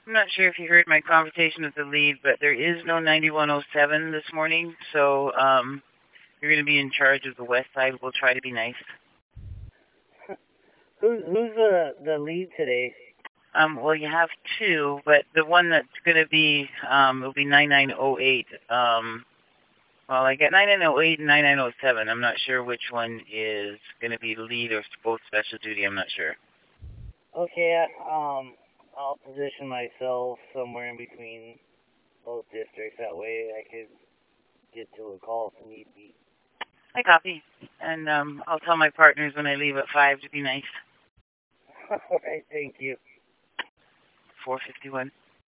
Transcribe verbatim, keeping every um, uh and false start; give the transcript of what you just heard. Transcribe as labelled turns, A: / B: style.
A: I'm not sure if you heard my conversation with the lead, but there is no ninety-one oh seven this morning, so um, you're going to be in charge of the west side. We'll try to be nice.
B: Who's who's the the lead today?
A: Um, well, you have two, but the one that's going to be, um, it'll be ninety-nine oh eight. Um, well, I get ninety-nine oh eight and ninety-nine oh seven. I'm not sure which one is going to be lead or both special duty. I'm not sure.
B: Okay, um, I'll position myself somewhere in between both districts. That way I could get to a call if need be.
A: I copy. And um, I'll tell my partners when I leave at five to be nice.
B: All right, thank you.
A: four fifty-one.